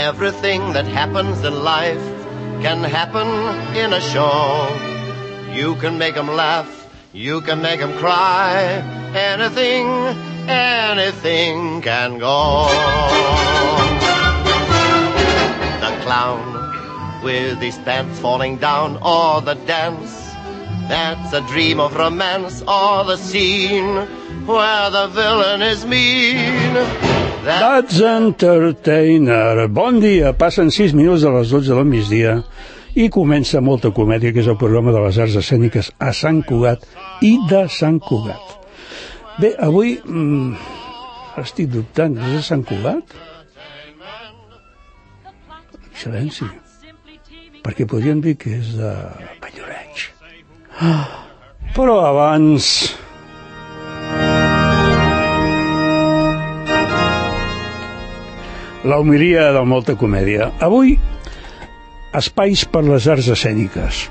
Everything that happens in life can happen in a show. You can make them laugh, you can make them cry. Anything can go. The clown with his pants falling down, or the dance that's a dream of romance, or the scene where the villain is mean. That's Entertainer. Bon dia, passen 6 minuts de les 12 del migdia i comença Molta Comèdia, que és el programa de les arts escèniques a Sant Cugat i de Sant Cugat. Bé, avui estic dubtant, és a Sant Cugat? Silenci, perquè podríem dir que és de Valloreig. Però abans... la homilia de Molta Comèdia. Avui, espais per les arts escèniques.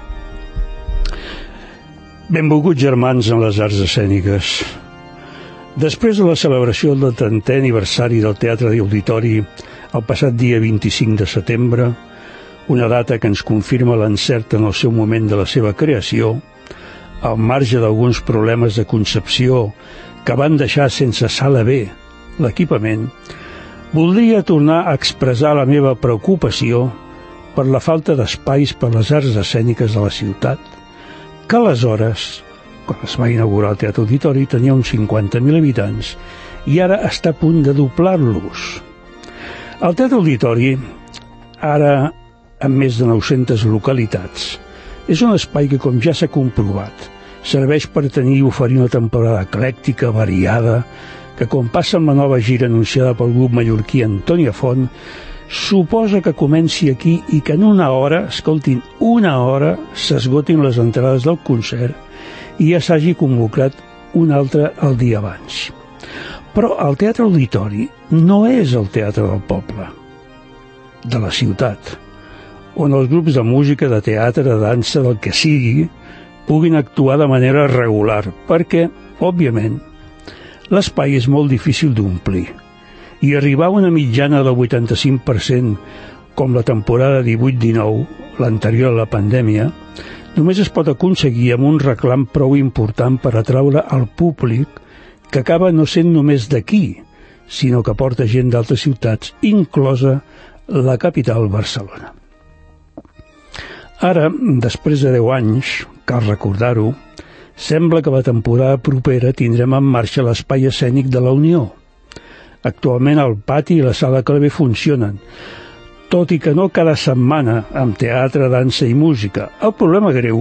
Benvolguts germans en les arts escèniques. Després de la celebració del 30è aniversari del Teatre d'Auditori el passat dia 25 de setembre, una data que ens confirma l'encert en el seu moment de la seva creació, al marge d'alguns problemes de concepció que van deixar sense sala B l'equipament, voldria tornar a expressar la meva preocupació per la falta d'espais per les arts escèniques de la ciutat, que aleshores, quan es va inaugurar el Teatre Auditori, tenia uns 50.000 habitants i ara està a punt de doblar-los. El Teatre Auditori, ara amb més de 900 localitats, és un espai que, com ja s'ha comprovat, serveix per tenir i oferir una temporada eclèctica, variada, que quan passa amb la nova gira anunciada pel grup mallorquí Antònia Font, suposa que comenci aquí i que en una hora, escoltin, una hora, s'esgotin les entrades del concert i ja s'hagi convocat un altre el dia abans. Però el Teatre Auditori no és el teatre del poble, de la ciutat, on els grups de música, de teatre, de dansa, del que sigui, puguin actuar de manera regular, perquè, òbviament, l'espai és molt difícil d'omplir i arribar a una mitjana del 85%, com la temporada 18-19, l'anterior a la pandèmia, només es pot aconseguir amb un reclam prou important per atraure al públic que acaba no sent només d'aquí, sinó que porta gent d'altres ciutats, inclosa la capital, Barcelona. Ara, després de 10 anys, cal recordar-ho, sembla que la temporada propera tindrem en marxa l'espai escènic de la Unió. Actualment el pati i la sala Clavé funcionen, tot i que no cada setmana amb teatre, dansa i música. El problema greu,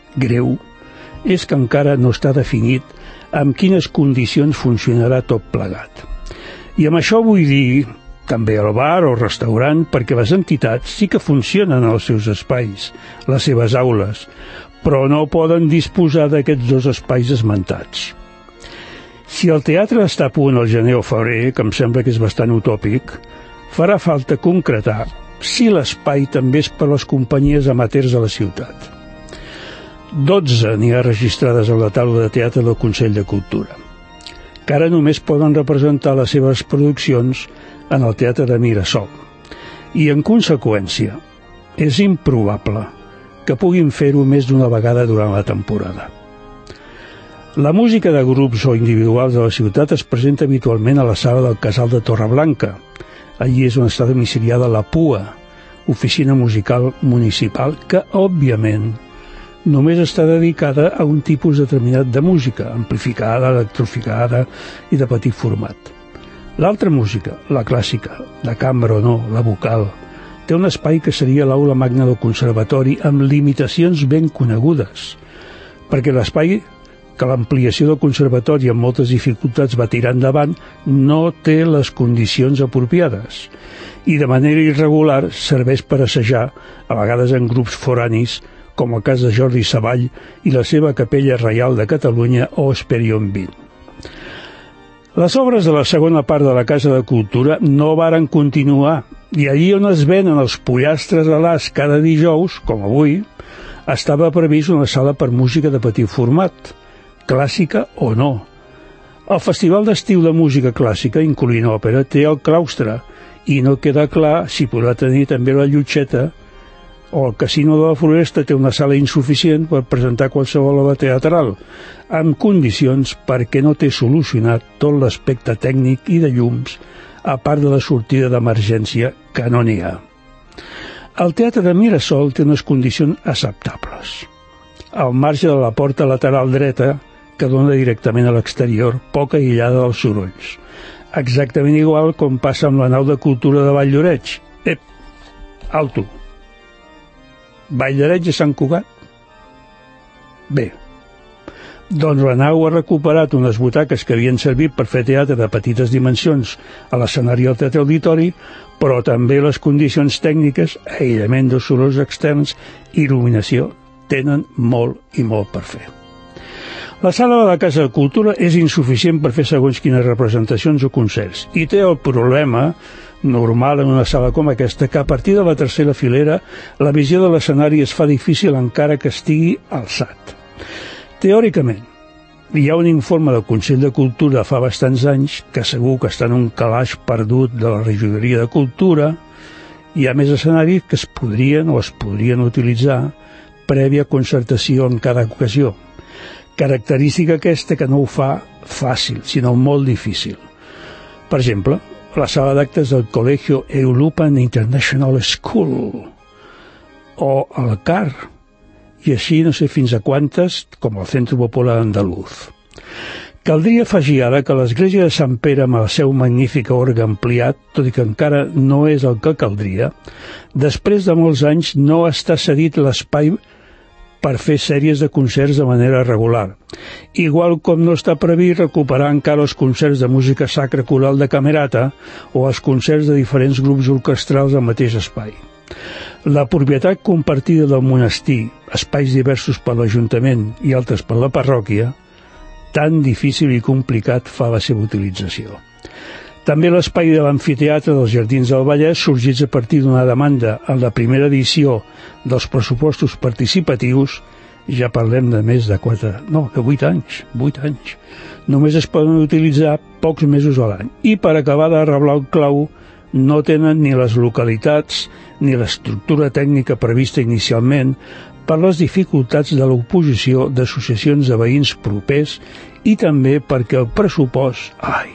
és que encara no està definit amb quines condicions funcionarà tot plegat. I amb això vull dir també el bar o restaurant, perquè les entitats sí que funcionen als seus espais, les seves aules, però no poden disposar d'aquests dos espais esmentats. Si el teatre està a punt al gener o febrer, que em sembla que és bastant utòpic, farà falta concretar si l'espai també és per les companyies amateurs de la ciutat. 12 n'hi ha registrades a la taula de teatre del Consell de Cultura, que ara només poden representar les seves produccions en el Teatre de Mirasol. I, en conseqüència, és improbable que puguin fer-ho més d'una vegada durant la temporada. La música de grups o individuals de la ciutat es presenta habitualment a la sala del Casal de Torreblanca. Allí és on està domiciliada la PUA, Oficina Musical Municipal, que, òbviament, només està dedicada a un tipus determinat de música, amplificada, electrificada i de petit format. L'altra música, la clàssica, de cambra o no, la vocal, té un espai que seria l'aula magna del conservatori amb limitacions ben conegudes, perquè l'espai que l'ampliació del conservatori amb moltes dificultats va tirar endavant no té les condicions apropiades i de manera irregular serveix per assajar, a vegades en grups foranis, com el cas de Jordi Savall i la seva Capella Reial de Catalunya o Esperion 20. Les obres de la segona part de la Casa de Cultura no varen continuar i allí on es venen els pollastres a l'as cada dijous, com avui, estava previst una sala per música de petit format, clàssica o no. El Festival d'Estiu de Música Clàssica, incloent òpera, té el claustre i no queda clar si podrà tenir també la Llotxeta o el Casino de la Floresta té una sala insuficient per presentar qualsevol obra teatral, amb condicions perquè no té solucionat tot l'aspecte tècnic i de llums, a part de la sortida d'emergència que no n'hi ha. El Teatre de Mirasol té unes condicions acceptables. Al marge de la porta lateral dreta, que dona directament a l'exterior, poc aïllada dels sorolls. Exactament igual com passa amb la nau de cultura de Valldoreix. Alto. Valldoreix a Sant Cugat? Bé, doncs la nau ha recuperat unes butaques que havien servit per fer teatre de petites dimensions a l'escenari del Teatre Auditori, però també les condicions tècniques, aïllament dels sorolls externs i il·luminació, tenen molt i molt per fer. La sala de la Casa de Cultura és insuficient per fer segons quines representacions o concerts i té el problema normal en una sala com aquesta que a partir de la tercera filera la visió de l'escenari es fa difícil encara que estigui alçat. Teòricament, hi ha un informe del Consell de Cultura fa bastants anys que segur que està en un calaix perdut de la regidoria de Cultura. Hi ha més escenaris que es podrien utilitzar prèvia concertació en cada ocasió. Característica aquesta que no ho fa fàcil, sinó molt difícil. Per exemple, la sala d'actes del Colegio European International School o el CAR, i així no sé fins a quantes, com el Centro Popular Andaluz. Caldria afegir ara que l'església de Sant Pere, amb el seu magnífic orgue ampliat, tot i que encara no és el que caldria, després de molts anys no està cedit l'espai per fer sèries de concerts de manera regular, igual com no està previst recuperar encara els concerts de música sacra coral de Camerata o els concerts de diferents grups orquestrals al mateix espai. La propietat compartida del monestir, espais diversos per l'Ajuntament i altres per la parròquia, tan difícil i complicat fa la seva utilització. També l'espai de l'amfiteatre dels Jardins del Vallès, sorgits a partir d'una demanda en la primera edició dels pressupostos participatius, ja parlem de més de 8 anys. Només es poden utilitzar pocs mesos a l'any. I per acabar de reblar el clau, no tenen ni les localitats ni l'estructura tècnica prevista inicialment per les dificultats de l'oposició d'associacions de veïns propers i també perquè el pressupost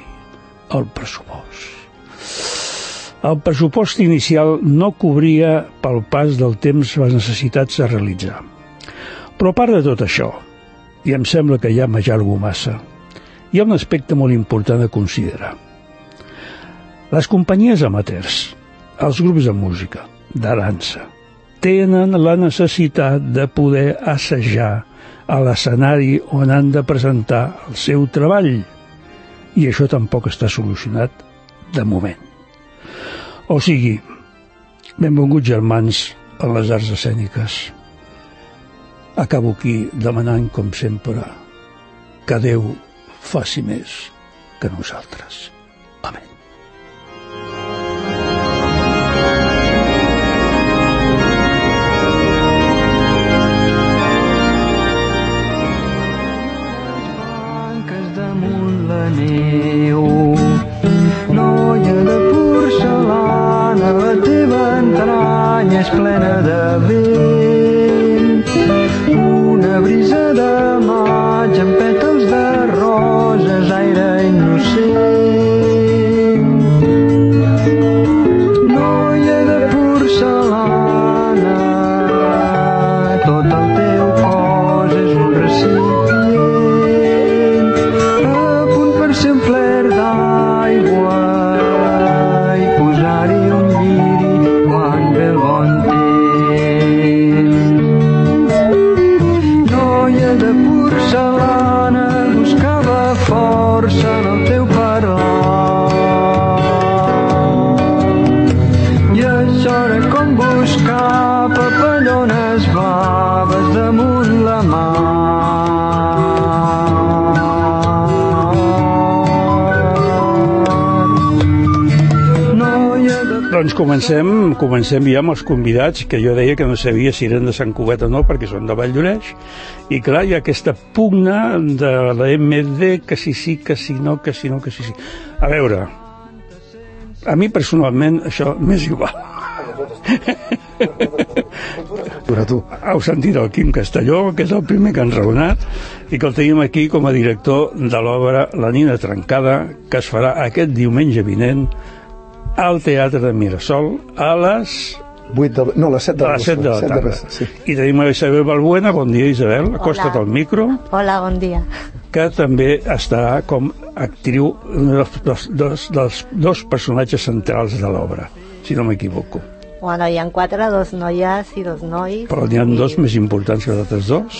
inicial no cobria pel pas del temps les necessitats a realitzar. Però a part de tot això, i em sembla que ja m'allargo massa, hi ha un aspecte molt important a considerar. Les companyies amateurs, els grups de música, de dansa, tenen la necessitat de poder assajar a l'escenari on han de presentar el seu treball, i això tampoc està solucionat de moment. O sigui, benvinguts germans en les arts escèniques. Acabo aquí demanant, com sempre, que Déu faci més que nosaltres. Amén. Noia de porcellana, la teva entranya és plena de vent. Una brisa de maig amb pètals de roses, aire innocent. Noia de porcellana, tot el teu cos és un recipient, a punt per ser omplert d'aigua i posar-hi un lliri quan ve el bon temps. Noia de porcellana, buscava força en el teu parlar, i això era com buscar papallones blaves damunt la mar. Doncs comencem ja amb els convidats, que jo deia que no sabia si eren de Sant Cugat o no, perquè són de Valldoreix, i clar, hi ha aquesta pugna de la MD, que si sí, que si no, que si no, que si sí. A veure, A mi personalment això m'és igual. Tu. Heu sentit el Quim Castelló, que és el primer que han raonat, i que el tenim aquí com a director de l'obra La nina trencada, que es farà aquest diumenge vinent al Teatre de Mirasol a les... les 7 de la, 7 de la tarda. Sí. I tenim a Isabel Balbuena. Bon dia, Isabel. Acosta't al micro. Hola, bon dia. Que també estarà com actriu dels dos personatges centrals de l'obra, si no m'equivoco. Bueno, hi ha 4, 2 noies i 2 nois. Però n'hi ha 2 més importants que els altres 2?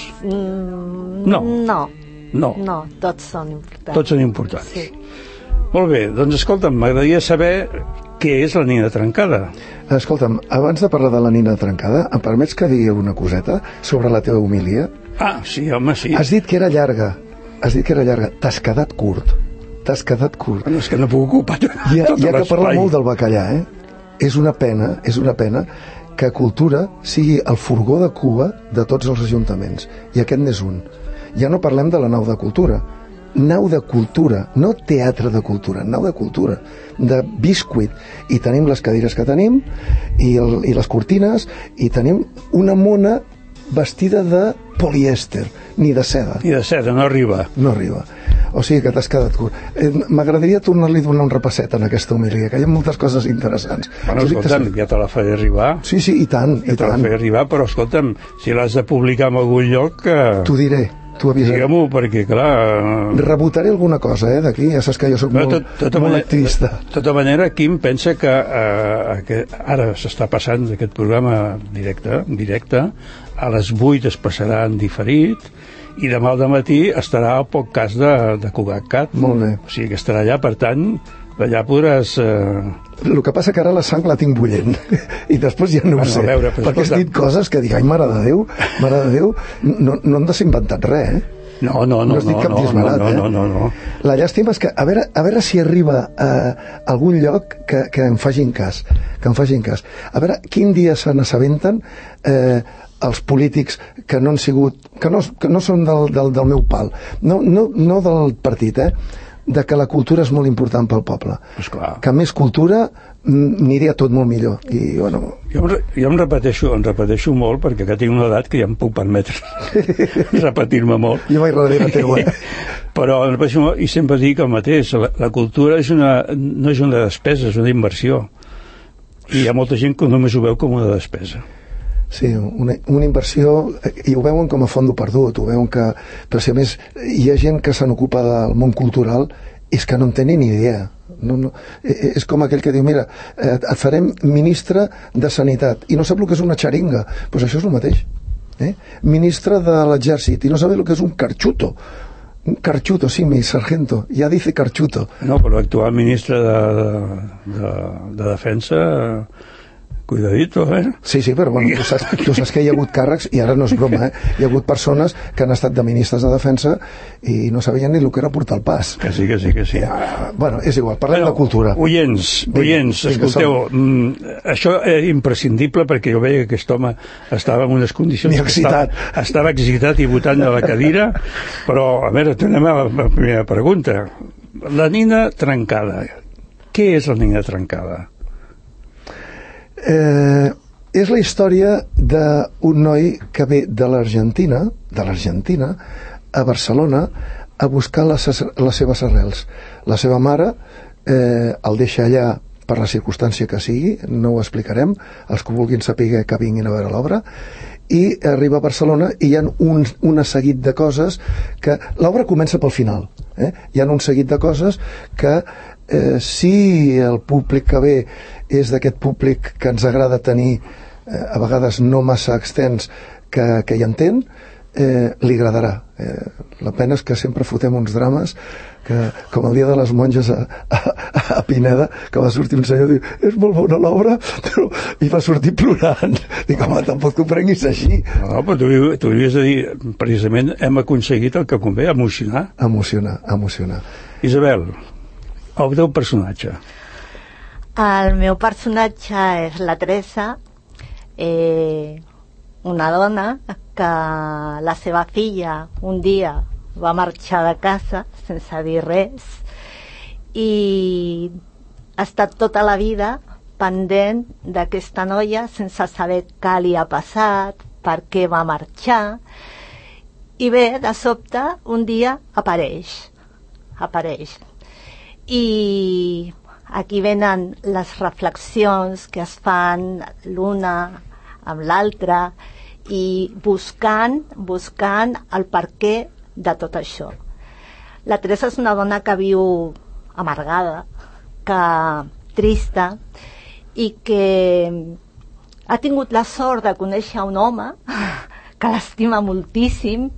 No, tots són importants. Tots són importants. Sí. Molt bé, doncs escolta'm, m'agradaria saber què és La nina trencada. Escolta'm, abans de parlar de La nina trencada, em permets que digui una coseta sobre la teva homilia? Ah, sí, home, sí. Has dit que era llarga. T'has quedat curt. Bueno, és que no puc ocupar tot l'espai. Ja que parla molt del bacallà, És una pena que cultura sigui el furgó de cua de tots els ajuntaments. I aquest n'és un. Ja no parlem de la nau de cultura. Nau de cultura, no teatre de cultura, nau de cultura, de biscuit. I tenim les cadires que tenim, i les cortines, i tenim una mona vestida de polièster, ni de seda. Ni de seda, no arriba. No arriba. O sigui que t'has quedat curt. M'agradaria tornar-li a donar un repasset en aquesta homilia, que hi ha moltes coses interessants. Bueno, escolta'm, ja te la faré arribar. Sí, i tant. Ja te la faré arribar, però escolta'm, si l'has de publicar en algun lloc... T'ho diré. Digue-m'ho, perquè clar... Rebotaré alguna cosa, d'aquí, ja saps que jo soc molt activista. De tota manera, Quim pensa que ara s'està passant aquest programa directe, a les 8 es passarà en diferit, i demà al matí estarà al podcast de Cugat. Molt bé. O sigui que estarà allà, per tant, allà podràs... El que passa que ara la sang la tinc bullent i després ja no ho sé, perquè has dit coses que dic, ai, mare de Déu, no em has inventat res, No. No has dit cap disbarat, No. La llàstima és que, a veure si arriba a algun lloc que em facin cas, A veure, quin dia se n'assabenten els polítics que no han sigut, que no són del meu pal, no del partit, de que la cultura és molt important pel poble. Que més cultura aniria tot molt millor. I, bueno... Jo em repeteixo molt, perquè que tinc una edat que ja em puc permetre repetir-me molt. Jo vaig darrere teu, Però em repeteixo molt i sempre dic el mateix. La cultura no és una despesa, és una inversió. I hi ha molta gent que només ho veu com una despesa. Sí, una inversió, i ho veuen com a fondo perdut, ho veuen que... Però si a més hi ha gent que se n'ocupa del món cultural, és que no en tenen ni idea. És com aquell que diu, mira, et farem ministre de Sanitat, i no sap el que és una xeringa. Doncs això és el mateix. Ministre de l'Exèrcit, i no sap el que és un carxuto. Un carxuto, sí, mi sargento, ja dice carxuto. No, però l'actual ministre de Defensa... Cuidadito, Sí, però bueno, tu saps que hi ha hagut càrrecs, i ara no és broma, hi ha hagut persones que han estat de ministres de defensa i no sabien ni el que era portar el pas. Que sí. Bueno, és igual, parlem de cultura. Oients, escolteu, això és imprescindible, perquè jo veia que aquest home estava en unes condicions... Estava excitat i votant de la cadira, però, a veure, tornem a la primera pregunta. La nina trencada. Què és la nina trencada? És la història d'un noi que ve de l'Argentina a Barcelona a buscar les seves arrels. La seva mare el deixa allà per la circumstància que sigui, no ho explicarem, els que vulguin saber que vinguin a veure l'obra, i arriba a Barcelona i hi ha un seguit de coses que... L'obra comença pel final, hi ha un seguit de coses que si el públic que ve és d'aquest públic que ens agrada tenir a vegades no massa extens que hi entén, li agradarà. La pena és que sempre fotem uns drames que, com el dia de les monges a Pineda, que va sortir un senyor i diu, és molt bona l'obra, però i va sortir plorant. Dic, home, tampoc t'ho prenguis així. No, però tu hauries de dir, precisament hem aconseguit el que convé, emocionar. Emocionar. Isabel, el teu personatge. El meu personatge és la Teresa, una dona que la seva filla un dia va marxar de casa sense dir res, i ha estat tota la vida pendent d'aquesta noia sense saber què li ha passat, per què va marxar, i bé, de sobte, un dia apareix. I aquí venen les reflexions que es fan l'una amb l'altra i buscant el perquè de tot això. La Teresa és una dona que viu amargada, que trista, i que ha tingut la sort de conèixer un home que l'estima moltíssim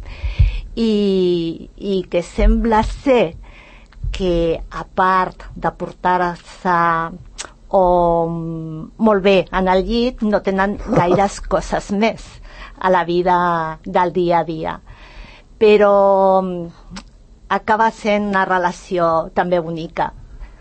i que sembla ser que, a part de portar-se molt bé en el llit, no tenen gaires coses més a la vida del dia a dia. Però acaba sent una relació també bonica.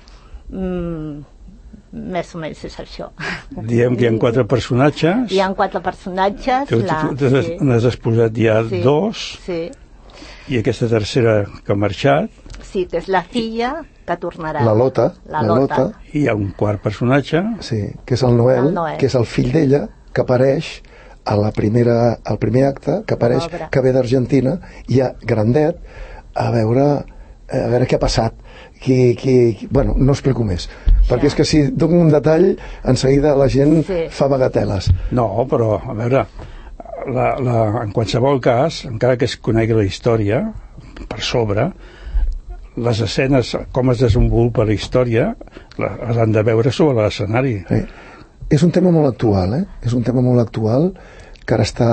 Més o menys és això. Diem que hi ha 4 personatges. Hi ha 4 personatges. N'has exposat ja 2. Sí. I aquesta tercera que ha marxat. Sí, que és la filla que tornarà. La Lota. I hi ha un quart personatge. Sí, que és el Noel, que és el fill d'ella, que apareix al primer acte, que apareix, que ve d'Argentina, i ja grandet, a veure què ha passat. Bueno, no explico més, perquè és que si dono un detall, en seguida la gent fa bagateles. No, però, a veure, en qualsevol cas, encara que es conegui la història per sobre, les escenes, com es desenvolupa la història, les han de veure sobre l'escenari. És un tema molt actual, És un tema molt actual que ara està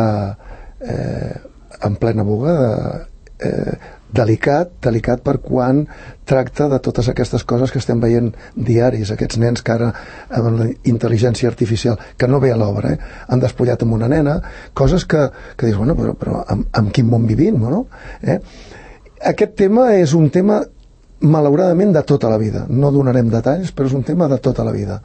en plena boga, delicat per quan tracta de totes aquestes coses que estem veient diaris, aquests nens que ara amb la intel·ligència artificial, que no ve a l'obra, han despullat amb una nena, coses que dius, bueno, però amb quin món vivim, no? Aquest tema és un tema malauradament de tota la vida, no donarem detalls, però és un tema de tota la vida.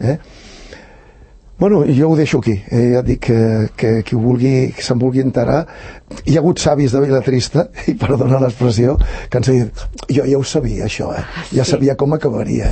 Bueno, jo ho deixo aquí. Ja et dic que qui se'n vulgui enterar. Hi ha hagut savis de Vila Trista, i perdona l'expressió, que ens han dit, jo ja ho sabia, això, ja sabia com acabaria.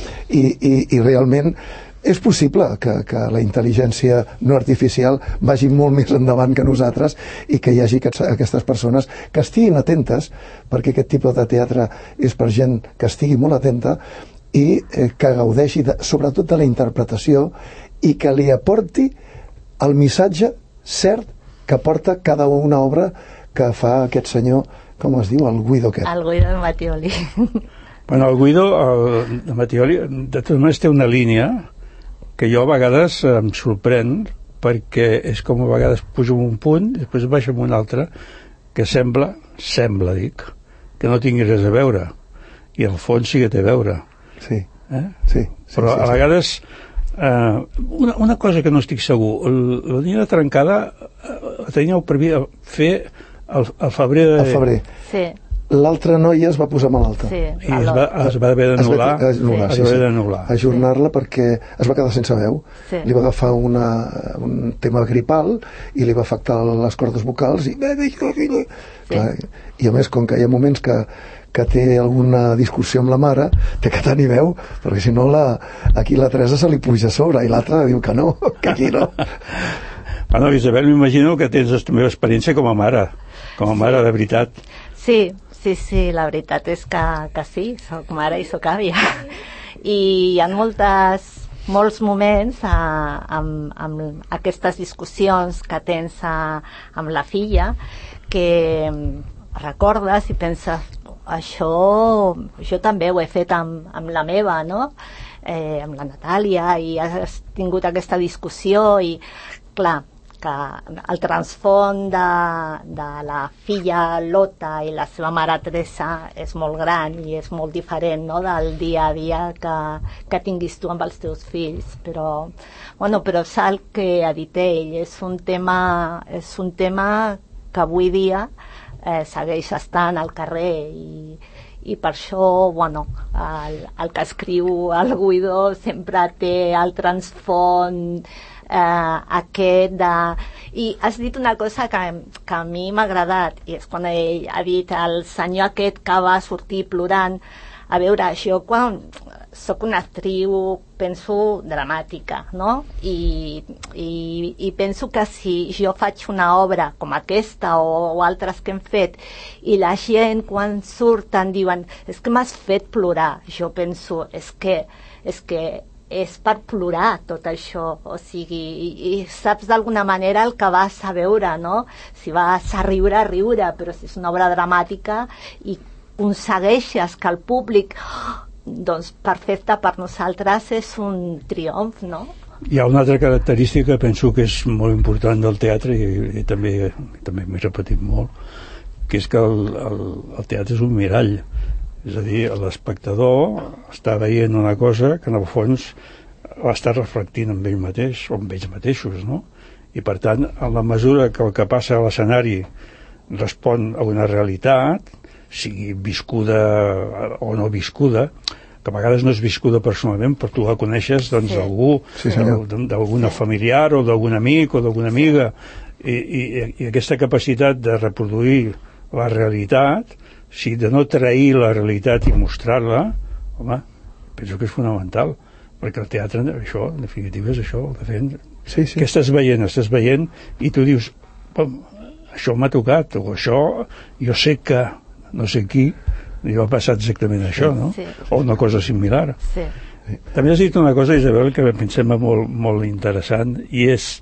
I realment és possible que la intel·ligència no artificial vagi molt més endavant que nosaltres i que hi hagi aquestes persones que estiguin atentes, perquè aquest tipus de teatre és per gent que estigui molt atenta i que gaudeixi sobretot de la interpretació i que li aporti el missatge cert que porta cada una obra que fa aquest senyor, com es diu, el Guido aquest. El Guido de Mattioli. Bueno, el Guido de Mattioli, de totes maneres, té una línia que jo a vegades em sorprèn, perquè és com a vegades pujo un punt i després baixo un altre, que sembla, dic, que no tingui res a veure, i al fons sí que té a veure. Sí. Però a vegades una cosa que no estic segur, la Nina Trencada teníeu previst fer el febrer. Sí. L'altra noia es va posar malalta. Sí, i es va haver d'anul·lar. Ajornar-la perquè es va quedar sense veu. Sí. Li va agafar un tema gripal i li va afectar les cordes vocals i a més, com que hi ha moments que té alguna discussió amb la mare, té que tenir veu, perquè si no aquí la Teresa se li puja a sobre i l'altra diu que no, que aquí no. Bueno, Isabel, m'imagino que tens la meva experiència com a mare de veritat. Sí, la veritat és que sí, soc mare i soc àvia. I hi ha molts moments amb aquestes discussions que tens amb la filla que recordes i penses, això jo també ho he fet amb la meva, no? Amb la Natàlia, i has tingut aquesta discussió i, clar, que el transfons de la filla Lota i la seva mare Teresa és molt gran i és molt diferent, no?, del dia a dia que tinguis tu amb els teus fills, però és el que ha dit ell, és un tema que avui dia segueix estant al carrer i per això, el que escriu el Guido sempre té el transfons aquest i has dit una cosa que a mi m'ha agradat, i és quan ell ha dit el senyor aquest que va sortir plorant. A veure, això quan soc una actriu, penso, dramàtica, no? I penso que si jo faig una obra com aquesta o altres que hem fet i la gent quan surten diuen és que m'has fet plorar, jo penso és que és per plorar tot això, o sigui, i saps d'alguna manera el que vas a veure, no? Si vas a riure, però si és una obra dramàtica i aconsegueixes que el públic doncs perfecte per nosaltres és un triomf, no? Hi ha una altra característica que penso que és molt important del teatre i també m'he repetit molt, que és que el teatre és un mirall, és a dir, l'espectador està veient una cosa que en el fons l'està reflectint amb ell mateix o amb ells mateixos, no? I per tant, en la mesura que el que passa a l'escenari respon a una realitat, sigui viscuda o no viscuda, que a vegades no és viscuda personalment, però tu la coneixes d'algú, d'alguna familiar o d'algun amic o d'alguna amiga, i aquesta capacitat de reproduir la realitat, de no trair la realitat i mostrar-la, home, penso que és fonamental, perquè el teatre, això, en definitiva, és això, el que fem. Què estàs veient, i tu dius, això m'ha tocat, o això, jo sé que no sé qui, li va passar exactament això, no? Sí. O una cosa similar. Sí. També has dit una cosa, Isabel, que em sembla molt, molt interessant, i és,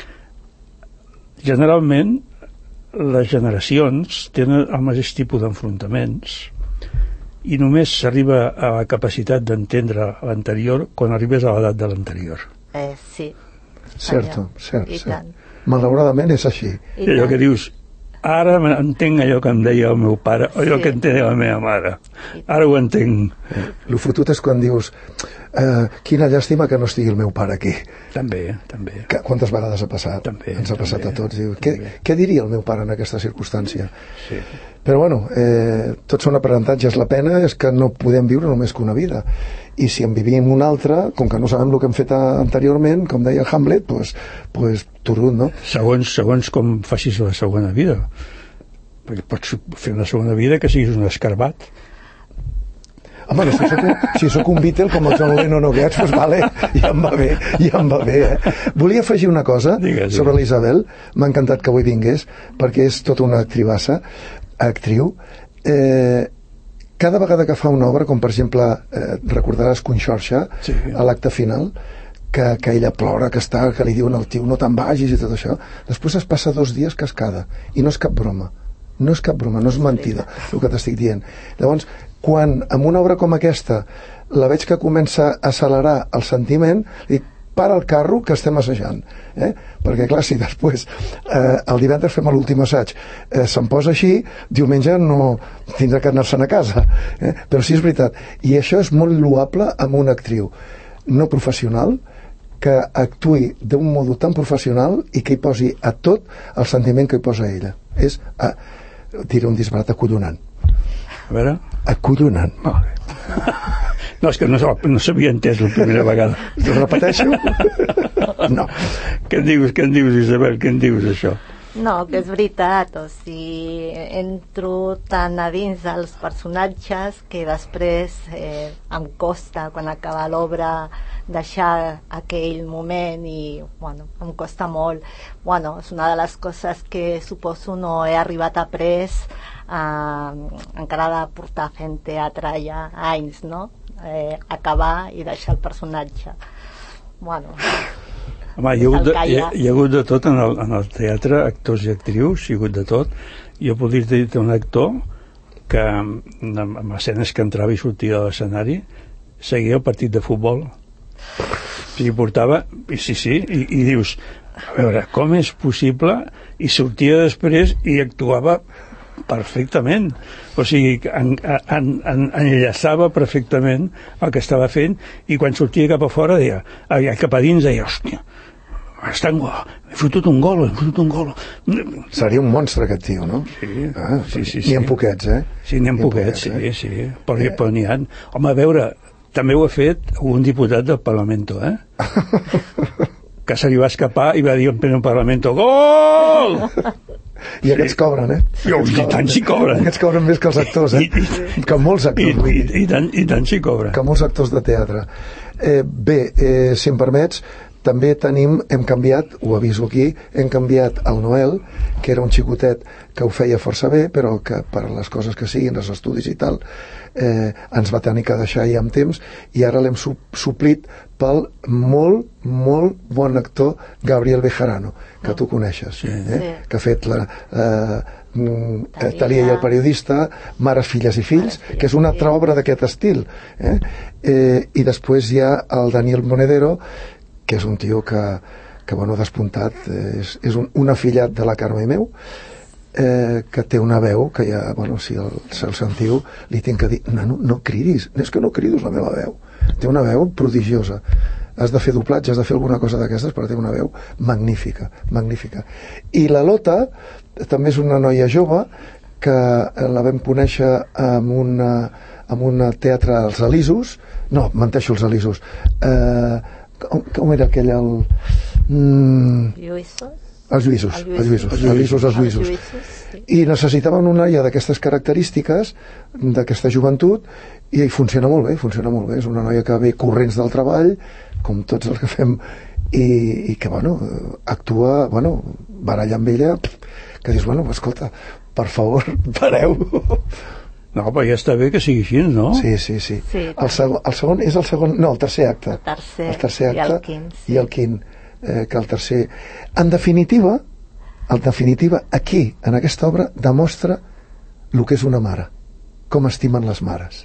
generalment, les generacions tenen el mateix tipus d'enfrontaments i només s'arriba a la capacitat d'entendre l'anterior quan arribes a l'edat de l'anterior. Sí. Cert. Malauradament és així. I allò que dius, ara entenc allò que em deia el meu pare o allò que em deia la meva mare, ara ho entenc. El fotut és quan dius quina llàstima que no estigui el meu pare aquí. També. Quantes vegades ha passat? Ens ha passat a tots. Què diria el meu pare en aquesta circumstància? Sí. Però bueno, tots són aprenentatges. La pena és que no podem viure només que una vida, i si en vivim una altra, com que no sabem el que hem fet anteriorment, com deia Hamlet, pues turut, no? Segons com facis la segona vida, perquè pots fer una segona vida que siguis un escarbat. Home, si sóc un Beatle com el John Lennon o Gates, doncs vale, ja em va bé. Volia afegir una cosa sobre l'Isabel. M'ha encantat que avui vingués, perquè és tota una actriu. Cada vegada que fa una obra, com per exemple recordaràs Conxorxa, a l'acte final, que ella plora, que li diuen al tio no te'n vagis i tot això, després es passa 2 dies cascada, i no és cap broma, no és mentida el que t'estic dient. Llavors, quan en una obra com aquesta la veig que comença a accelerar el sentiment, dic, para el carro que estem assajant, perquè clar, si després el divendres fem l'últim assaig, se'n posa així, diumenge no tindrà que anar-se'n a casa, però sí, és veritat, i això és molt loable amb una actriu no professional que actuï d'un modo tan professional i que hi posi a tot el sentiment que hi posa ella. És, diré un disbarat, acollonant. A veure? Acollonant. No, és que no s'havia entès la primera vegada. Ho repeteixo? No. Què en dius, Isabel? Què en dius, això? No, que és veritat, o sigui, entro tan a dins dels personatges que després em costa, quan acaba l'obra, deixar aquell moment i, bueno, em costa molt. Bueno, és una de les coses que suposo no he arribat a après encara de portar fent teatre ja anys, no? Acabar i deixar el personatge. Bueno... Home, hi ha hagut de tot en el teatre, actors i actrius, hi ha hagut de tot. Jo podria dir un actor que amb escenes que entrava i sortia de l'escenari seguia el partit de futbol. O sigui, portava, i dius, a veure, com és possible? I sortia després i actuava perfectament, o sigui, enllaçava perfectament el que estava fent, i quan sortia cap a fora deia, cap a dins deia, hòstia, he fotut un gol. Seria un monstre aquest tio, no? Sí. N'hi ha poquets, Sí, n'hi ha poquets, sí. Però n'hi ha. Home, a veure, també ho ha fet un diputat del Parlamento, que se li va escapar i va dir en pleno Parlamento, gol! I aquests cobren, I tant si cobren. Aquests cobren més que els actors, que molts actors. I tant si cobren. Que molts actors de teatre. Si em permets, també hem canviat, ho aviso aquí, hem canviat el Noel, que era un xicotet que ho feia força bé, però que per les coses que siguin, els estudis i tal, ens va tenir que deixar ja amb temps, i ara l'hem suplit pel molt, molt bon actor Gabriel Bejarano, que tu coneixes, que ha fet Thalia i el periodista, Mares, filles i fills, que és una altra obra d'aquest estil. I després hi ha el Daniel Monedero, que és un tio que bueno, despuntat, és un afillat de la Carme i meu, que té una veu que ja, bueno, si el sentiu, li tinc que dir, no cridis, és que no crido la meva veu. Té una veu prodigiosa. Has de fer doblatge, has de fer alguna cosa d'aquestes, però té una veu magnífica, magnífica. I la Lota també és una noia jove que la vam conèixer amb un teatre als Elisos, no, menteixo, els Elisos, com era aquell Els Lluïssos. I necessitaven una noia d'aquestes característiques, d'aquesta joventut, i funciona molt bé, és una noia que ve corrents del treball, com tots els que fem, i que, bueno, actua, bueno, baralla amb ella, que dius, bueno, escolta, per favor, pareu. No, però ja està bé que sigui així, no? Sí. El segon és el segon... No, el tercer acte. El tercer acte i el quint. Que el tercer... En definitiva, aquí, en aquesta obra, demostra el que és una mare. Com estimen les mares.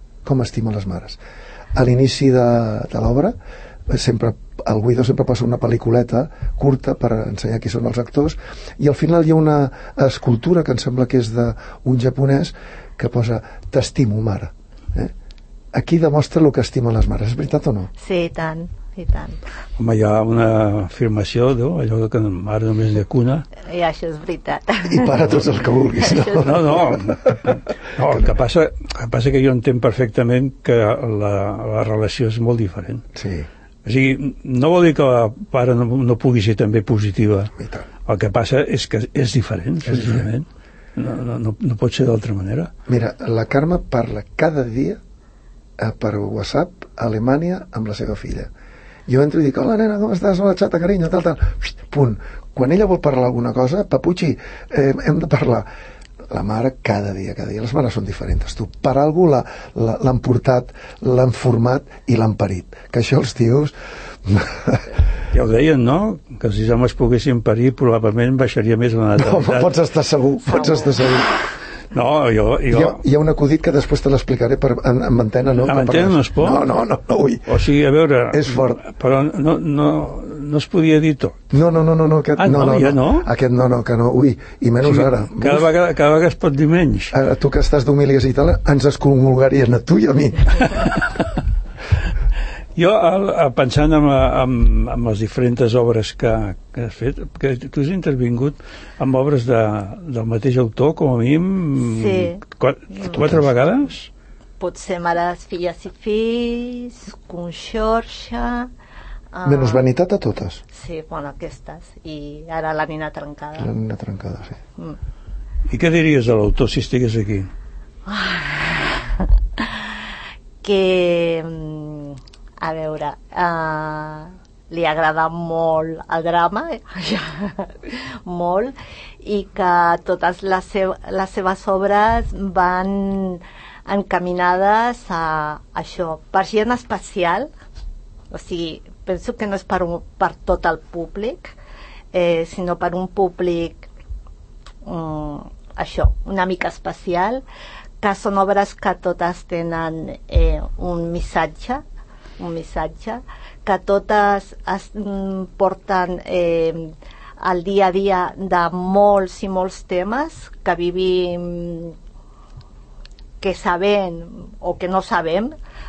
A l'inici de l'obra, el Guido sempre passa una pel·lículeta curta per ensenyar qui són els actors, i al final hi ha una escultura que em sembla que és d'un japonès que posa t'estimo, mare. Aquí demostra el que estimen les mares. És veritat o no? Sí, i tant. Home, hi ha una afirmació, no? Allò que mare només de cuna. I això és veritat. I para tots els que vulguis. No, el que passa que jo entenc perfectament que la relació és molt diferent. Sí. O sigui, no vol dir que la pare no pugui ser també positiva. El que passa és que és diferent, senzillament. No pot ser d'altra manera. Mira, la Carme parla cada dia per WhatsApp a Alemanya amb la seva filla. Jo entro i dic, hola nena, com estàs? Hola xata, carinyo, tal. Punt. Quan ella vol parlar alguna cosa, papuchi, hem de parlar. La mare cada dia. Les mares són diferents. Tu, per algú l'han portat, l'han format i l'han parit. Que això els tios... Ja ho deien, no? Que si els homes poguessin parir, probablement baixaria més la natalitat. No, pots estar segur. No, jo... Hi ha un acudit que després te l'explicaré en antena, no? En antena no es pot? No, ui. O sigui, a veure... És fort. Però no es podia dir tot. No, aquest no? Aquest no, que no, ui, i menys ara. Cada vegada es pot dir menys. Ara, tu que estàs d'humilies i tal, ens excomulgarien a tu i a mi. Jo, pensant en les diferents obres que has fet, que tu has intervingut amb obres del mateix autor, com a mínim, sí. 4 vegades? Potser Mares, filles i fills, Conxorxa... Menys vanitat a totes. Sí, bueno, aquestes. I ara La nina trencada. La nina trencada, sí. I què diries de l'autor si estigués aquí? Que... a veure, li agrada molt el drama, molt, i que totes les seves obres van encaminades a això, per gent especial, o sigui, penso que no és per tot el públic, sinó per un públic això, una mica especial, que són obres que totes tenen un missatge, que totes porten al dia a dia de molts i molts temes que vivim, que sabem o que no sabem,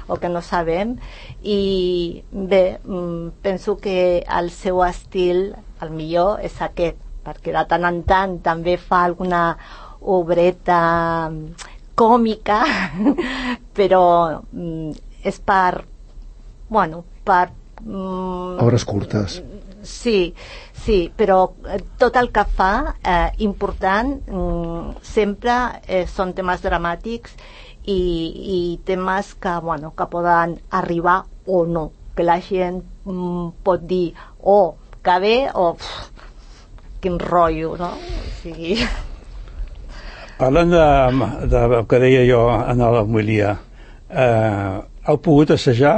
i bé, penso que el seu estil, el millor, és aquest, perquè de tant en tant també fa alguna obreta còmica, però és per obres curtes. Sí, però tot el que fa, important, sempre són temes dramàtics i temes que poden arribar o no, que la gent pot dir que bé o quin rotllo, no? O sigui... Parlant del que deia jo en l'homilia, heu pogut assajar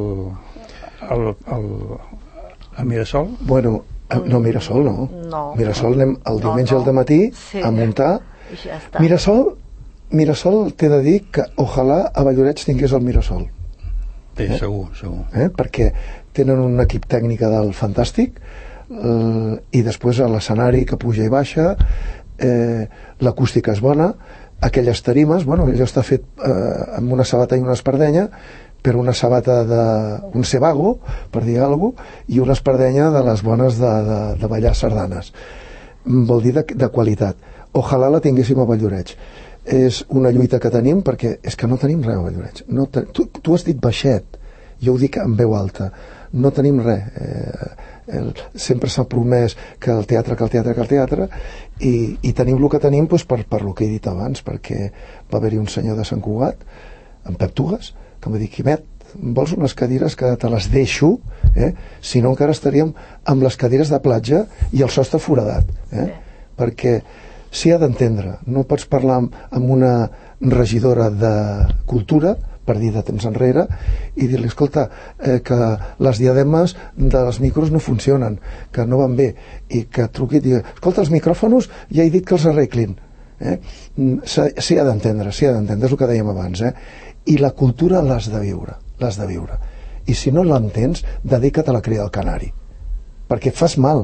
a Mirasol? Bueno, no, Mirasol no. Mirasol anem el diumenge al dematí a muntar. Ja està. Mirasol t'he de dir que ojalà a Valldoreix tingués el Mirasol. Sí, segur. Perquè tenen un equip tècnic del fantàstic, i després a l'escenari que puja i baixa, l'acústica és bona, aquelles tarimes, allò està fet amb una sabata i una espardenya, per una sabata d'un cebago, per dir alguna cosa, i una espardenya de les bones de ballar sardanes. Vol dir de qualitat. Ojalà la tinguéssim a Valldoreix. És una lluita que tenim, perquè és que no tenim res a Valldoreix. Tu has dit baixet, jo ho dic en veu alta. No tenim res. Sempre s'ha promès que el teatre, i tenim el que tenim per el que he dit abans, perquè va haver-hi un senyor de Sant Cugat, en Pep Tugas, que em va dir: Quimet, vols unes cadires que te les deixo? Si no encara estaríem amb les cadires de platja i el sostre foradat. Perquè s'hi ha d'entendre, no pots parlar amb una regidora de cultura, per dir de temps enrere, i dir-li: escolta, que les diademes dels micros no funcionen, que no van bé, i que truqui i digui: escolta, els micròfons ja he dit que els arreglin. S'hi ha d'entendre, és el que dèiem abans, i la cultura l'has de viure, i si no l'entens, dedica't a la cria del canari, perquè fas mal.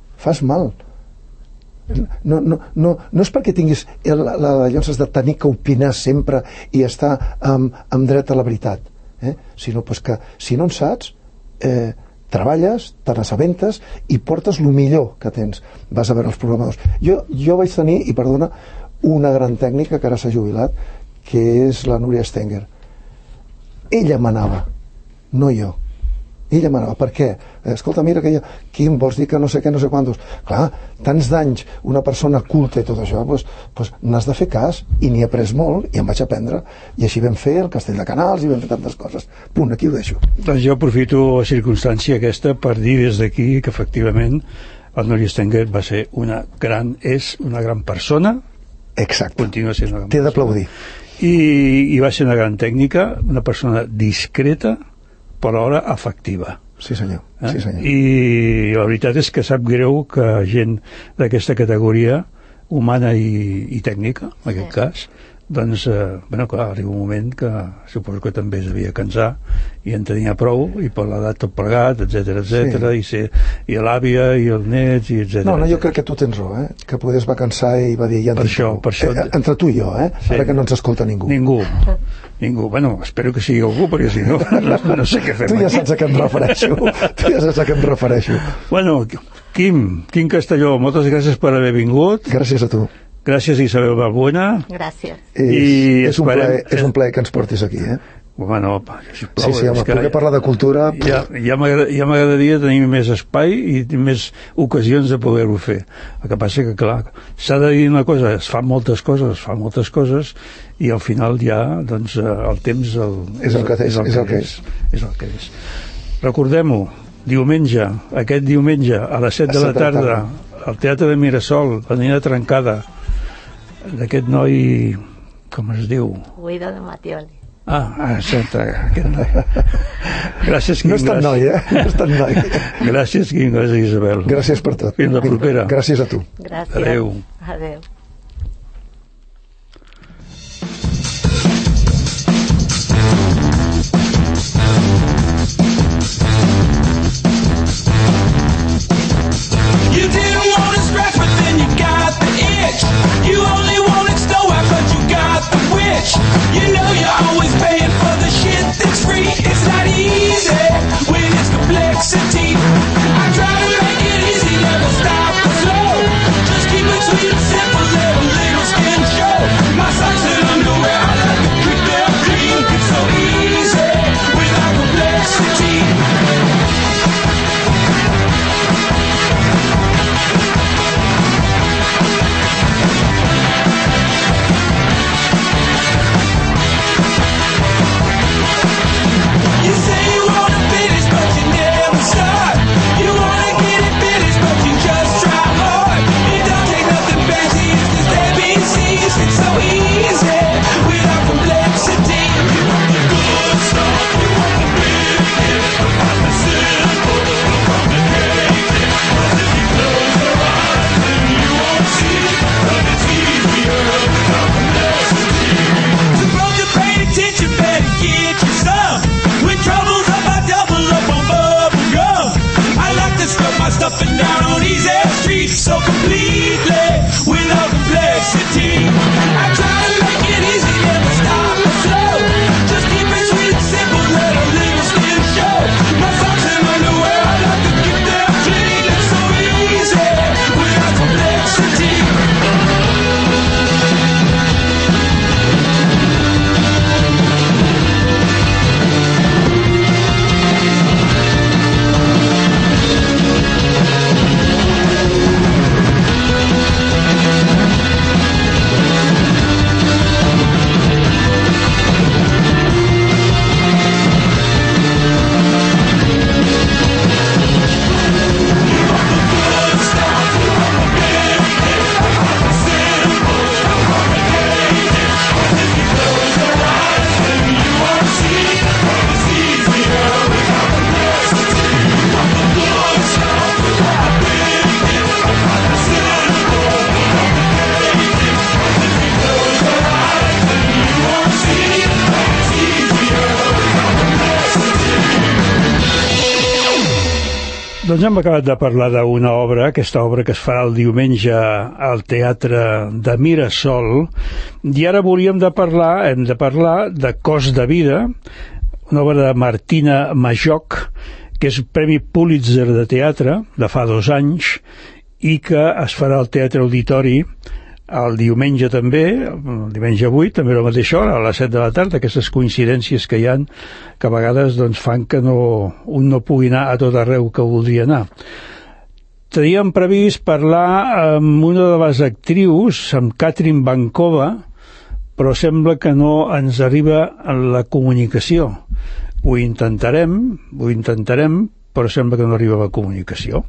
No és perquè tinguis la llonces de tenir que opinar sempre i estar amb dret a la veritat, sinó que si no en saps, treballes, te n'assabentes i portes el millor que tens. Vas a veure els programadors. Jo vaig tenir, i perdona, una gran tècnica que ara s'ha jubilat, que és la Núria Stenger. Ella manava, no jo. Ella manava. Per què? Escolta, mira que Quim, vols dir que no sé què, no sé quantos? Clar, tants d'anys, una persona culta i tot això, doncs n'has de fer cas, i n'hi he après molt, i em vaig aprendre, i així vam fer el Castell de Canals, i vam fer tantes coses. Punt, aquí ho deixo. Doncs jo aprofito la circumstància aquesta per dir des d'aquí que efectivament el Núria Stenger és una gran persona. Exacte. Continua sent una gran persona. T'he d'aplaudir. I va ser una gran tècnica, una persona discreta, però alhora efectiva. Sí, senyor. Sí, senyor. I la veritat és que sap greu que gent d'aquesta categoria, humana i tècnica, en aquest cas, doncs, clar, arriba un moment que suposo que també es devia cansar i en tenia prou, i per l'edat tot plegat, etc, sí. I l'àvia i els nets, i etc. No, jo crec que tu tens raó, que poder es va cansar i va dir ja en tinc prou. Per això, entre tu i jo, sí. Ara que no ens escolta ningú. Ningú. Bueno, espero que sigui algú, perquè si no, no sé què fem. Tu ja saps a què em refereixo. Bueno, Quim Castelló, moltes gràcies per haver vingut. Gràcies a tu. Gràcies, Isabel Balbuena. Gràcies. És un plaer que ens portis aquí, Bueno, sisplau, sí, home, poder parlar de cultura... Ja m'agradaria tenir més espai i més ocasions de poder-ho fer. El que passa que, clar, s'ha de dir una cosa, es fan moltes coses, i al final ja, doncs, el temps és el que és. Recordem-ho, aquest diumenge, a les 7 de la tarda, al Teatre de Mirasol, la nina trencada, d'aquest noi, com es diu? Guido de Mattioli. Exacte, aquest noi. Gràcies, Quim. No és tan noi, No és tan noi. Gràcies, Quim, gràcies, Isabel. Gràcies per tot. Fins la propera. Gràcies a tu. Gràcies. Adéu. You didn't want to scratch, but then you got the itch. You only wanted Snow White, but you got the witch. You know you're always paying for the shit that's free. It's not easy when it's complexity. I try to make it easy, never stop the flow. Just keep it sweet and simple. Doncs hem acabat de parlar d'una obra, aquesta obra que es farà el diumenge al Teatre de Mirasol, i ara hem de parlar de Cost de vida, una obra de Martina Majoch, que és Premi Pulitzer de teatre de fa 2 anys i que es farà al Teatre Auditori el diumenge també, el diumenge 8, també a la mateixa hora, a les 7 de la tarda, aquestes coincidències que hi ha que a vegades doncs, fan que un no pugui anar a tot arreu que voldria anar. Teníem previst parlar amb una de les actrius, amb Katrin Bankova, però sembla que no ens arriba la comunicació. Ho intentarem, però sembla que no arriba la comunicació.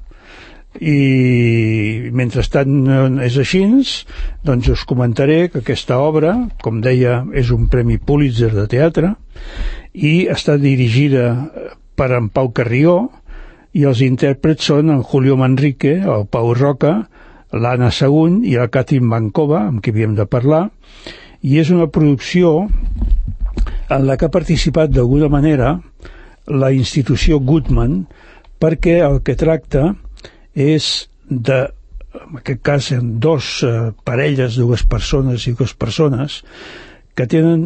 I mentrestant és així, doncs us comentaré que aquesta obra, com deia, és un premi Pulitzer de teatre i està dirigida per en Pau Carrió i els intèrprets són en Julio Manrique, el Pau Roca, l'Anna Sagunt i la Katrin Bankova, amb qui havíem de parlar, i és una producció en la que ha participat d'alguna manera la institució Goodman, perquè el que tracta és de, en aquest cas, dos parelles, 2 persones i 2 persones que tenen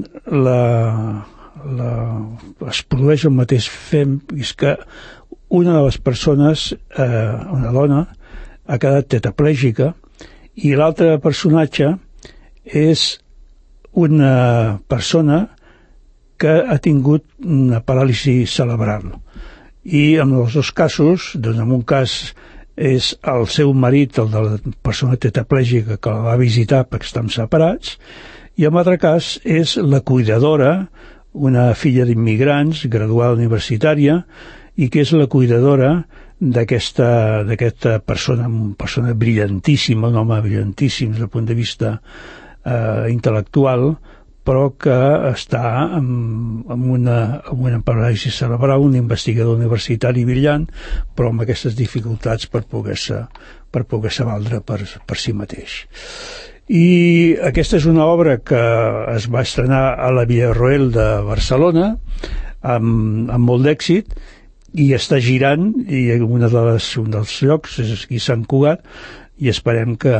es produeix el mateix fem, és que una de les persones, una dona, ha quedat tetraplègica i l'altre personatge és una persona que ha tingut una paràlisi cerebral. I en els 2 casos, doncs en un cas és el seu marit, el de la persona tetraplègica que la va visitar perquè estan separats, i en l'altre cas és la cuidadora, una filla d'immigrants, graduada universitària, i que és la cuidadora d'aquesta persona, una persona brillantíssima, un home brillantíssim des del punt de vista intel·lectual, però que està amb una paràlisi cerebral, un investigador universitari brillant, però amb aquestes dificultats per poder-se valdre per si mateix. I aquesta és una obra que es va estrenar a la Villarroel de Barcelona amb molt d'èxit i està girant, i un dels llocs és aquí a Sant Cugat, i esperem que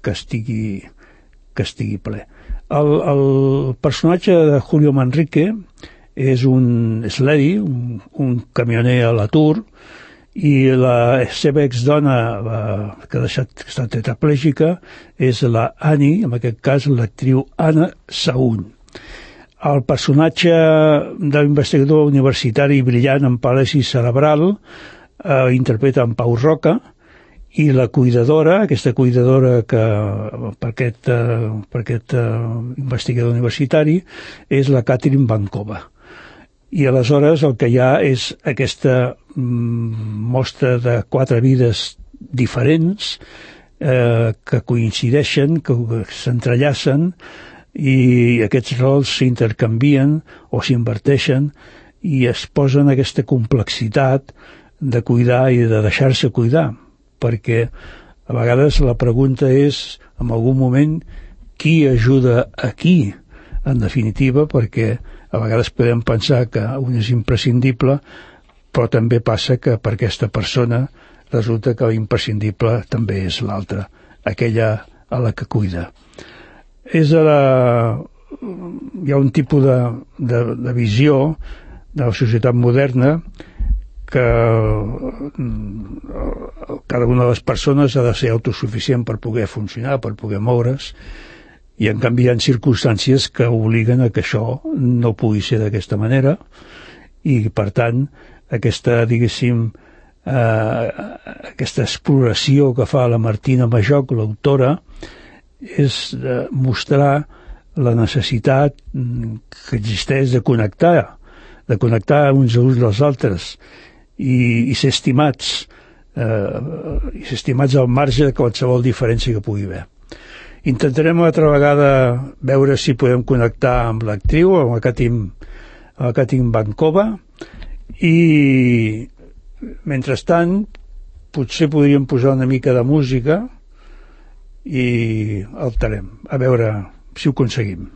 estigui ple. El personatge de Julio Manrique és l'Eddie, un camioner a l'atur, i la seva exdona, que ha deixat que està tetraplègica, és la Annie, en aquest cas l'actriu Anna Sagunt. El personatge de l'investigador universitari brillant amb paràlisi cerebral interpreta en Pau Roca, i la cuidadora, aquesta cuidadora que per aquest investigador universitari és la Katrin Bankova. I aleshores el que hi ha és aquesta mostra de 4 vides diferents que coincideixen, que s'entrellacen, i aquests rols s'intercanvien o s'inverteixen i es posen aquesta complexitat de cuidar i de deixar-se cuidar, perquè a vegades la pregunta és, en algun moment, qui ajuda a qui, en definitiva, perquè a vegades podem pensar que un és imprescindible, però també passa que per aquesta persona resulta que l'imprescindible també és l'altra, aquella a la que cuida. Hi ha un tipus de visió de la societat moderna que cada una de les persones ha de ser autosuficient per poder funcionar, per poder moure's, i en canvi hi ha circumstàncies que obliguen a que això no pugui ser d'aquesta manera, i per tant aquesta, diguéssim, aquesta exploració que fa la Martina Majoch, l'autora, és mostrar la necessitat que existeix de connectar uns a uns dels altres i ser estimats al marge de qualsevol diferència que pugui haver. Intentarem una altra vegada veure si podem connectar amb l'actriu, amb la Katrin Bankova, i mentrestant potser podríem posar una mica de música i alterem, a veure si ho aconseguim.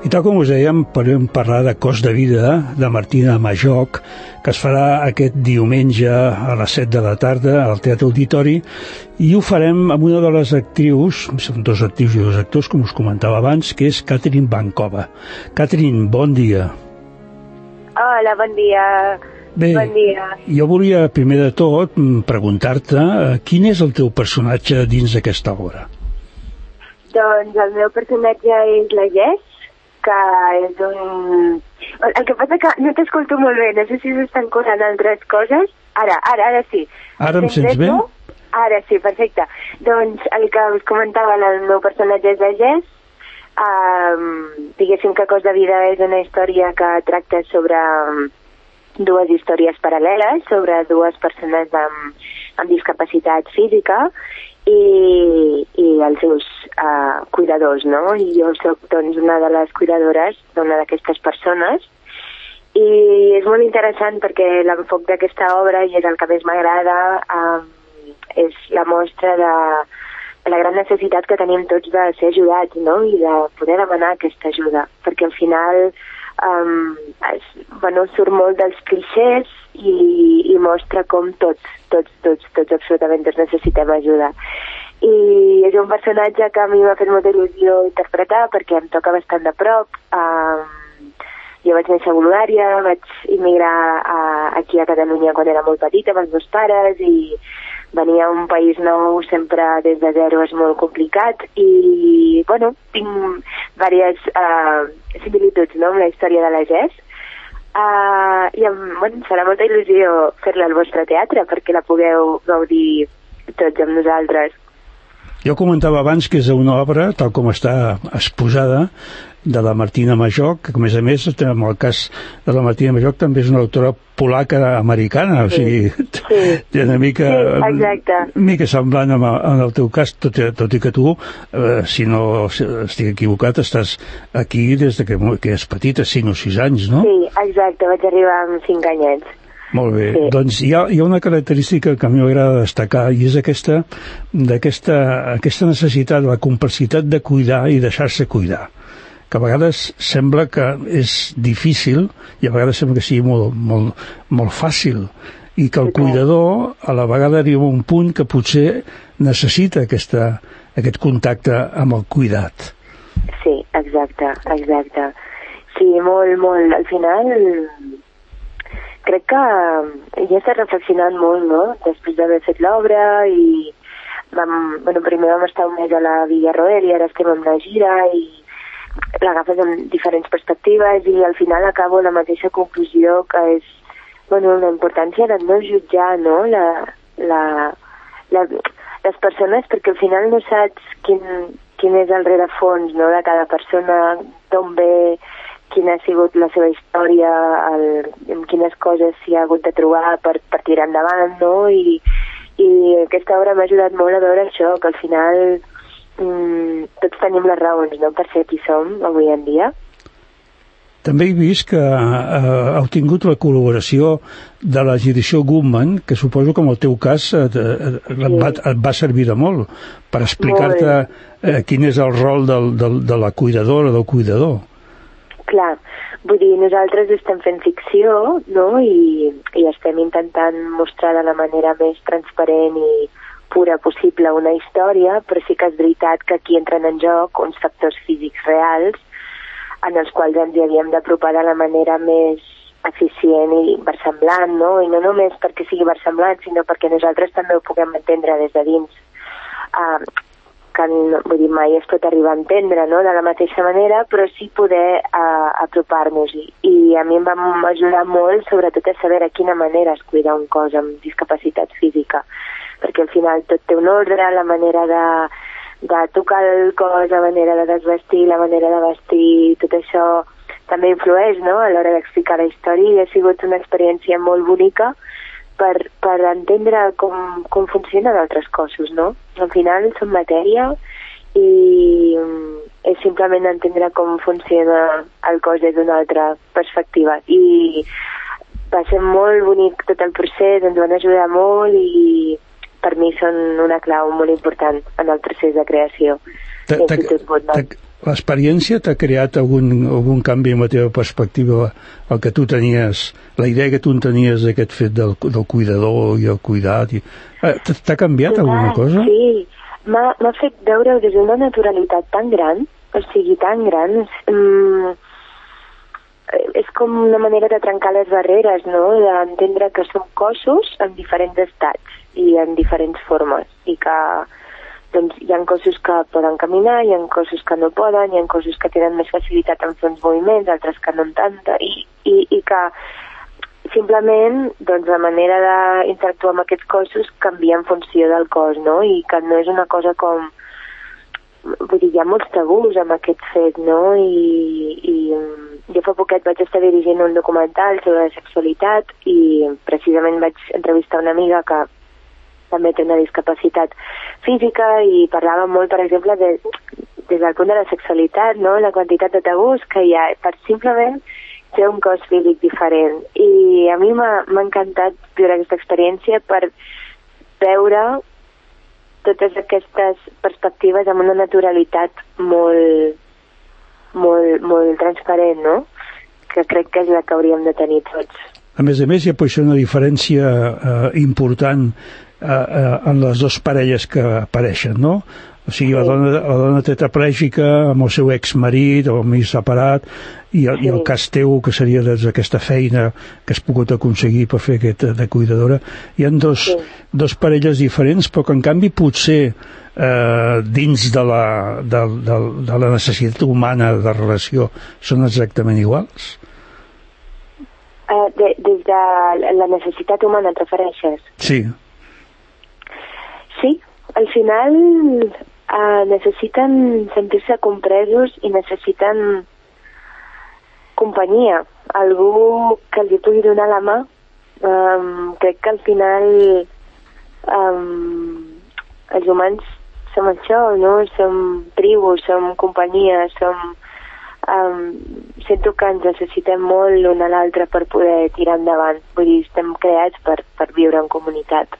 I tal com us dèiem, podem parlar de Cost de vida, de Martina Majoc, que es farà aquest diumenge a les 7 de la tarda al Teatre Auditori, i ho farem amb una de les actrius, són dos actrius i dos actors, com us comentava abans, que és Catherine Bancova. Catherine, bon dia. Hola, bon dia. Bé, bon dia. Jo volia, primer de tot, preguntar-te quin és el teu personatge dins d'aquesta obra? Doncs el meu personatge és la Jess, que és un... El que passa que no t'escolto molt bé, no sé si s'estan colant altres coses. Ara sí. Ara em sents bé? Ara sí, perfecte. Doncs el que us comentava, el meu personatge és la Jess. Diguéssim que Cost de vida és una història que tracta sobre dues històries paral·leles, sobre dues persones amb discapacitat física i els seus cuidadors, no? I jo soc doncs una de les cuidadores d'una d'aquestes persones, i és molt interessant perquè l'enfoc d'aquesta obra, i és el que més m'agrada, és la mostra de la gran necessitat que tenim tots de ser ajudats, no? I de poder demanar aquesta ajuda, perquè al final surt molt dels clixés i mostra com tots absolutament tots necessitem ajuda. I és un personatge que a mi m'ha fet molta il·lusió interpretar perquè em toca bastant de prop. Jo vaig néixer a Bulgària, vaig immigrar aquí a Catalunya quan era molt petita amb els meus pares, i venir a un país nou sempre des de zero és molt complicat, i bueno, tinc diverses similituds, no?, amb la història de la Jess, i em farà molta il·lusió fer-la al vostre teatre perquè la pugueu gaudir tots amb nosaltres. Jo comentava abans que és una obra, tal com està exposada, de la Martina Majoc, que a més, en el cas de la Martina Majoc també és una autora polaca-americana, o sigui, té una mica semblant en el teu cas, tot i que tu, si no estic equivocat, estàs aquí des que és petita, 5 o 6 anys, no? Sí, exacte, vaig arribar amb 5 anyets. Molt bé, sí. Doncs hi ha una característica que a mi m'agrada destacar, i és aquesta necessitat, la complexitat de cuidar i deixar-se cuidar, que a vegades sembla que és difícil i a vegades sembla que sigui molt fàcil, i que el cuidador a la vegada arriba a un punt que potser necessita aquest contacte amb el cuidat. Sí, exacte. Sí, molt. Al final crec que ja està reflexionant molt, no?, després d'haver fet l'obra, i primer vam estar un mes a la Villarroel i ara estem en una gira i l'agafes amb diferents perspectives, i al final acabo la mateixa conclusió, que és la importància de no jutjar, no?, les persones, perquè al final no saps quin és el rerefons, no?, de cada persona, d'on ve, quina ha sigut la seva història, en quines coses s'hi ha hagut de trobar per tirar endavant, no? I aquesta obra m'ha ajudat molt a veure això, que al final tots tenim les raons, no?, per ser qui som avui en dia. També he vist que heu tingut la col·laboració de la Direcció Guttmann, que suposo que en el teu cas et va servir de molt per explicar-te quin és el rol de la cuidadora, del cuidador. Clar, vull dir, nosaltres estem fent ficció, no?, i estem intentant mostrar de la manera més transparent i pura possible una història, però sí que és veritat que aquí entren en joc uns factors físics reals en els quals ens hi havíem d'apropar de la manera més eficient i versemblant, no?, i no només perquè sigui versemblant, sinó perquè nosaltres també ho puguem entendre des de dins. Que vull dir, mai es pot arribar a entendre, no?, de la mateixa manera, però sí poder apropar-nos-hi. I a mi em va ajudar molt, sobretot, a saber a quina manera es cuida un cos amb discapacitat física, perquè al final tot té un ordre, la manera de tocar el cos, la manera de desvestir, la manera de vestir, tot això també influeix, no?, a l'hora d'explicar la història, i ha sigut una experiència molt bonica per entendre com funcionen altres cossos, no? Al final són matèria, i és simplement entendre com funciona el cos des d'una altra perspectiva. I va ser molt bonic tot el procés, ens van ajudar molt, i per mi són una clau molt important en el procés de creació. l'experiència t'ha creat algun canvi en la teva perspectiva, el que tu tenies, la idea que tu en tenies d'aquest fet del cuidador i el cuidat? T'ha canviat alguna cosa? Sí, m'ha fet veure des d'una naturalitat tan gran, o sigui, tan gran, és com una manera de trencar les barreres, no?, d'entendre que som cossos en diferents estats i en diferents formes, i que doncs, hi ha cossos que poden caminar, hi ha cossos que no poden, hi ha cossos que tenen més facilitat en fer uns moviments, altres que no en tanta, i que simplement doncs, la manera d'interactuar amb aquests cossos canvia en funció del cos, no?, i que no és una cosa com... Vull dir, hi ha molts tabús amb aquest fet, no?, i jo fa poquet vaig estar dirigint un documental sobre la sexualitat i precisament vaig entrevistar una amiga que també té una discapacitat física i parlava molt, per exemple, des del punt de la sexualitat, no?, la quantitat de tabús que hi ha per simplement ser un cos físic diferent. I a mi m'ha encantat viure aquesta experiència per veure totes aquestes perspectives amb una naturalitat molt transparent, no?, que crec que és la que hauríem de tenir tots. A més, hi ha potser una diferència important en les dues parelles que apareixen, no? O sigui, la dona tetraplègica amb el seu exmarit o amb ell separat i el cas teu, que seria aquesta feina que has pogut aconseguir per fer aquesta de cuidadora. Hi ha dos parelles diferents, però que en canvi potser dins de la necessitat humana de relació són exactament iguals? Des de la necessitat humana et refereixes? Sí. Sí, al final necessiten sentir-se compresos i necessiten companyia, algú que els hi pugui donar la mà. Crec que al final els humans som això, no? Som tribus, som companyia, sento que ens necessitem molt l'un a l'altre per poder tirar endavant. Vull dir, estem creats per viure en comunitat.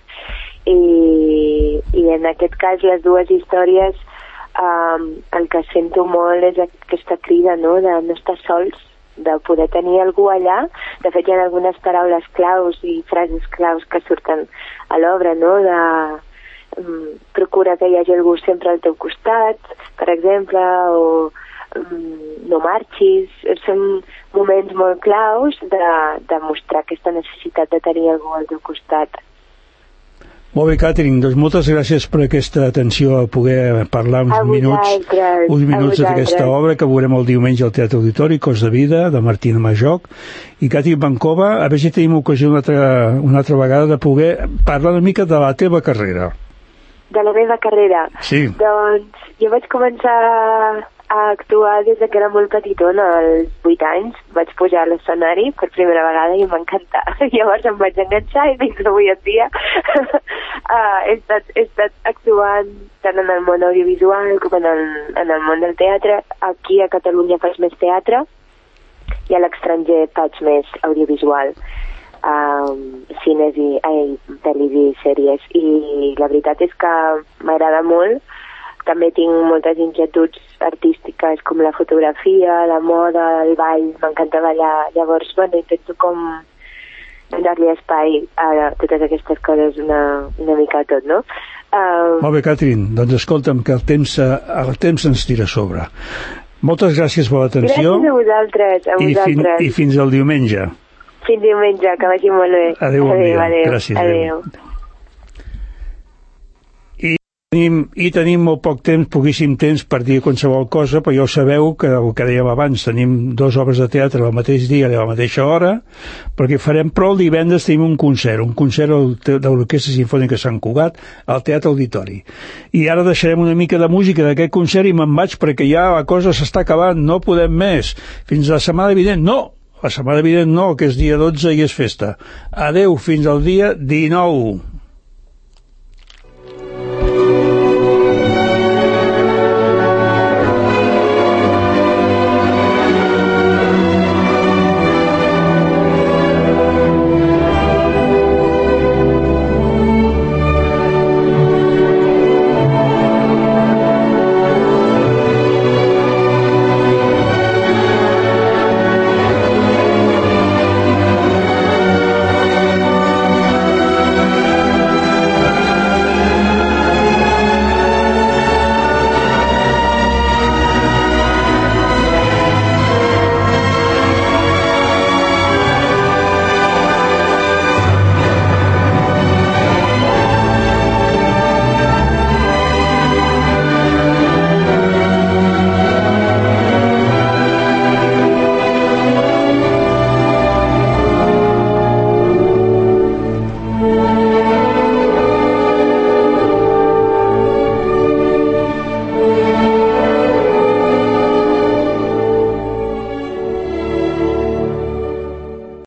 I en aquest cas les dues històries el que sento molt és aquesta crida, no?, de no estar sols, de poder tenir algú allà. De fet, hi ha algunes paraules claus i frases claus que surten a l'obra, no?, de procura que hi hagi algú sempre al teu costat, per exemple, o no marxis. Són moments molt claus de mostrar aquesta necessitat de tenir algú al teu costat. Molt bé, Catherine, doncs moltes gràcies per aquesta atenció a poder parlar uns minuts d'aquesta obra que veurem el diumenge al Teatre Auditori, Cos de vida, de Martina Majoc. I Catherine Bancova, a veure si tenim ocasió una altra vegada de poder parlar una mica de la teva carrera. De la meva carrera? Sí. Doncs jo vaig començar a actuar des que era molt petitona, als 8 anys. Vaig pujar a l'escenari per primera vegada i m'encantà. Llavors em vaig enganxar i fins avui en dia he estat actuant tant en el món audiovisual com en el món del teatre. Aquí a Catalunya faig més teatre i a l'estranger faig més audiovisual, cines i pel·lis i sèries. I la veritat és que m'agrada molt. També tinc moltes inquietuds artístiques com la fotografia, la moda, el ball, m'encanta ballar. Llavors, intento com donar-li espai a totes aquestes coses una mica tot, no? Molt bé, Catherine, doncs escolta'm, que el temps ens tira a sobre. Moltes gràcies per l'atenció. Gràcies a vosaltres. I fins al diumenge. Fins diumenge, que vagi molt bé. Adéu. Gràcies. Adéu. I tenim molt poc temps, poquíssim temps per dir qualsevol cosa, però ja ho sabeu que el que dèiem abans, tenim 2 obres de teatre al mateix dia i a la mateixa hora, perquè farem, però el divendres tenim un concert de l'Orquestra Simfònica Sant Cugat al Teatre Auditori. I ara deixarem una mica de música d'aquest concert i me'n vaig perquè ja la cosa s'està acabant, no podem més. Fins la setmana vinent, no! La setmana vinent no, que és dia 12 i és festa. Adeu, fins al dia 19.